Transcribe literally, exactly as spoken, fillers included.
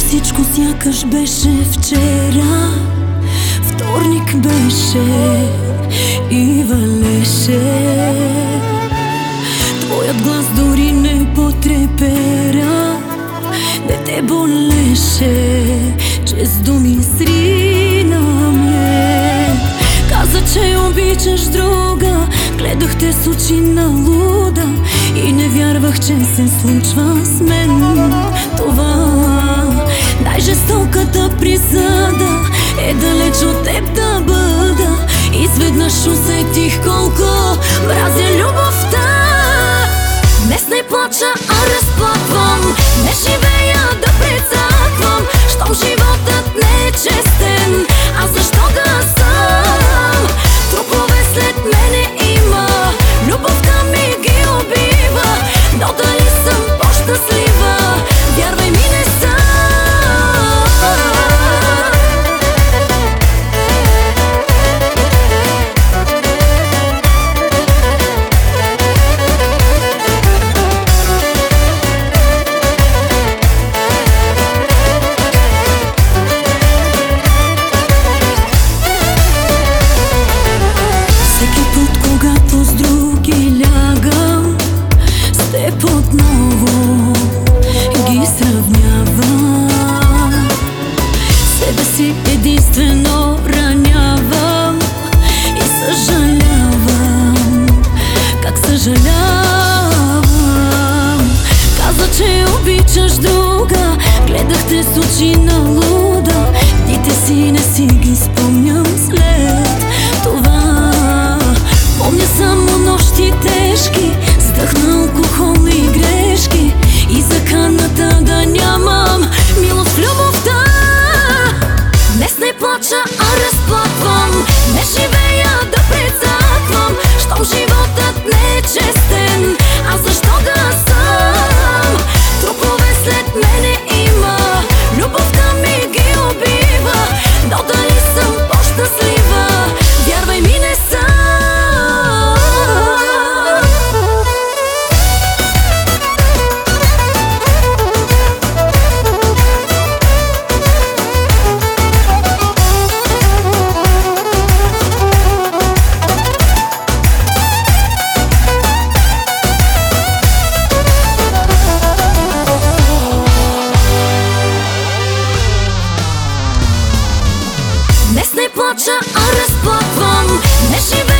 всичко сякаш беше вчера. Вторник беше и валеше. Твоят глас дори не потрепера. Не те болеше, че с думи срина ме. Каза, че обичаш друга. Гледах те с очи на луда и не вярвах, че се случва с мен това. Най-жестоката присъда е далеч от теб да бъда. Изведнъж усетих колко мразя любовта. Днес не плача, а разплаквам. Не живея да прецаквам. Щом животът не е честен, а защо да съм? Трупове след мене има. Любовта ми ги убива. Но дали съм по-щастлива? Вярвай ми, не съм. Отново ги сравнявам. Себе си единствено ранявам и съжалявам. Как съжалявам. Каза, че обичаш друга. Гледахте с очи на луда. Дните си не си ги спомням след това. Помня само нощи тежки, вдъхна алкохол и грешки и заканата да нямам милост в любовта. Днес не плача, а разплаквам. Не живея да прецаквам. Щом животът не е честен, а защо да съм? Трупове след мене има. Любовта ми ги убива. Но дали съм по-щастлива? Вярвай ми, не съм. Днес не плача, а разплаквам. Не живея